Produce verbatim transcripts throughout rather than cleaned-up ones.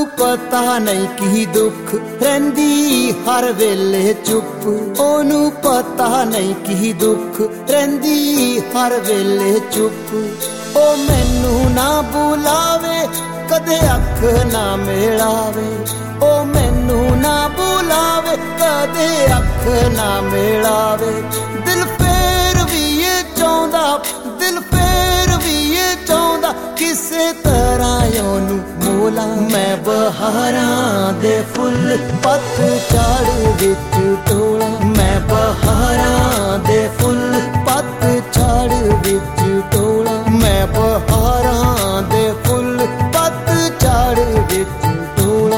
ਉਹਨੂੰ ਪਤਾ ਨਹੀਂ ਕੀ ਦੁੱਖ ਰਹਿੰਦੀ ਹਰ ਵੇਲੇ ਚੁੱਪ, ਉਹਨੂੰ ਪਤਾ ਨਹੀਂ ਕੀ ਦੁੱਖ ਰਹਿੰਦੀ ਹਰ ਵੇਲੇ ਚੁੱਪ। ਉਹ ਮੈਨੂੰ ਨਾ ਬੁਲਾਵੇ ਕਦੇ ਅੱਖ ਨਾ ਮਿਲਾਵੇ, ਉਹ ਮੈਨੂੰ ਨਾ ਬੁਲਾਵੇ ਕਦੇ ਅੱਖ ਨਾ ਮਿਲਾਵੇ। ਦਿਲ ਫੇਰ ਵੀ ਇਹ ਚਾਹੁੰਦਾ, ਦਿਲ ਫੇਰ ਵੀ ਇਹ ਚਾਹੁੰਦਾ ਕਿਸੇ ਤਰ੍ਹਾਂ ਉਹਨੂੰ ਮੋਲਾ। ਮੈਂ ਬਹਾਰਾਂ ਦੇ ਫੁੱਲ ਪੱਤਝੜ ਵਿੱਚ ਟੋਲਾ, ਮੈਂ ਬਹਾਰਾਂ ਦੇ ਫੁੱਲ ਪੱਤਝੜ ਵਿੱਚ ਟੋਲਾ, ਮੈਂ ਬਹਾਰਾਂ ਦੇ ਫੁੱਲ ਪੱਤਝੜ ਵਿੱਚ ਟੋਲਾ।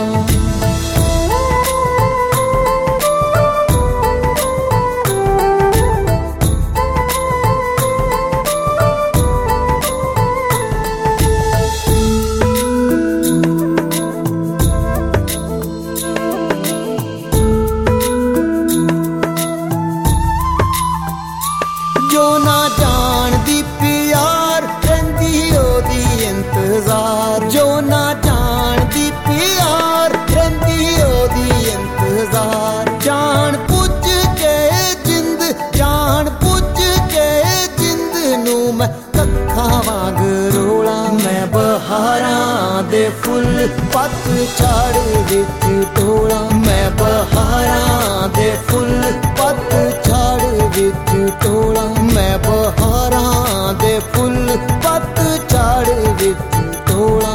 ਜੋ ਨਾ ਜਾਣਦੀ ਪਿਆਰ ਰਹਿੰਦੀ ਉਹਦੀ ਇੰਤਜ਼ਾਰ, ਜੋ ਨਾ ਜਾਣਦੀ ਪਿਆਰ ਰਹਿੰਦੀ ਉਹਦੀ ਇੰਤਜ਼ਾਰ। ਜਾਣ ਪੁੱਛ ਕੇ ਜਿੰਦ, ਜਾਣ ਪੁੱਛ ਕੇ ਜਿੰਦ ਨੂੰ ਮੈਂ ਕੱਖਾਂ ਵਾਂਗ ਰੋਲਾ। ਮੈਂ ਬਹਾਰਾਂ ਦੇ ਫੁੱਲ ਪੱਤਝੜ ਵਿੱਚ ਟੋਲਾ, ਮੈਂ ਬਹਾਰਾਂ ਦੇ ਫੁੱਲ ਪੱਤਝੜ ਵਿੱਚ ਟੋਲਾ, ਮੈਂ ਬਹਾਰਾਂ ਦੇ ਫੁੱਲ ਪੱਤਝੜ ਵਿੱਚ ਟੋਲਾ।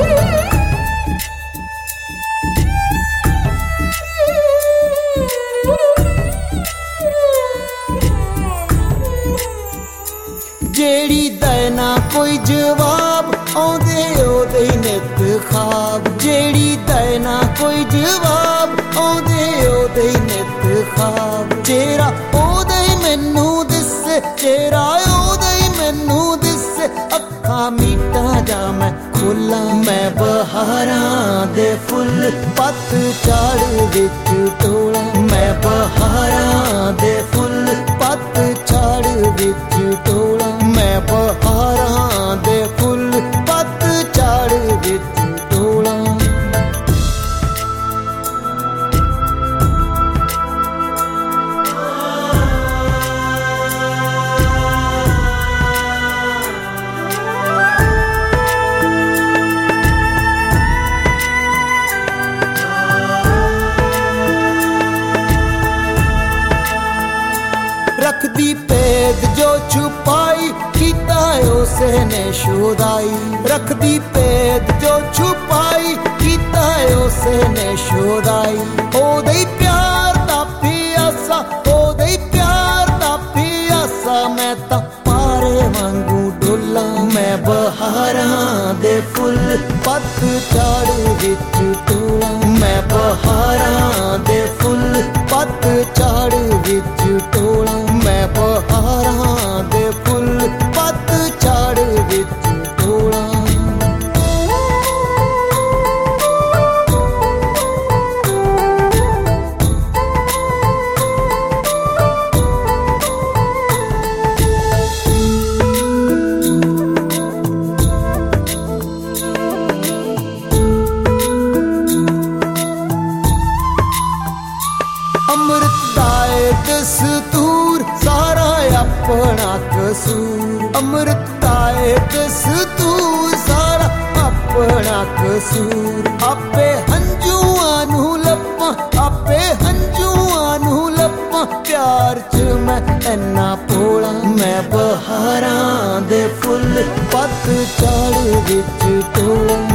ਜਿਹੜੀ ਦੇ ਨਾ ਕੋਈ ਜਵਾਬ ਆਉਂਦੇ ਉਹਦੇ ਨਿੱਤ ਖਾਬ, ਜਿਹੜੀ ਦੇ ਨਾ ਕੋਈ ਜਵਾਬ ਆਉਂਦੇ ਉਹਦੇ ਨਿੱਤ ਖਾਬ। ਚਿਹਰਾ ਉਹਦਾ ਹੀ ਮੈਨੂੰ ਦਿਸੇ, ਚਿਹਰਾ ਉਹਦਾ ਹੀ ਮੈਨੂੰ ਦਿਸੇ, ਅੱਖਾਂ ਮੀਟਾਂ ਜਾਂ ਮੈਂ ਖੋਲਾਂ। ਮੈਂ ਬਹਾਰਾਂ ਦੇ ਫੁੱਲ ਪੱਤਝੜ ਵਿੱਚ ਟੋਲਾ, ਮੈਂ ਬਹਾਰਾਂ ਦੇ ਫੁੱਲ ਪੱਤਝੜ ਵਿੱਚ ਟੋਲਾ, ਮੈਂ ਬਹਾਰਾਂ ਦੇ ਫੁੱਲ ਪੱਤਝੜ ਵਿੱਚ ਟੋਲਾ। रखदी पेद जो छुपाई कीता उसे ने शुदाई, रखदी पेद जो छुपाई कीता उसे ने शुदाई। ओदे ही प्यार दा पियासा, ओदे ही प्यार दा पियासा, मैं तां पारे वांगू डोला। मैं बहारां दे फुल पत्तझड़ विच टोला, मैं बहारां दे फुल पत्तझड़ विच टोला, मैं बहारां दे फुल पत्तझड़ विच टोला। अमृत दाए दस्तूर सारा अपना कसूर, अमृत दाए दस्तूर सारा अपना कसूर। आपे हंजुआं नू लप्पां, आपे हंजुआं नू लप्पां, प्यार च मैं इन्ना भोला। मैं बहारां दे फुल पत्तझड़ विच टोला,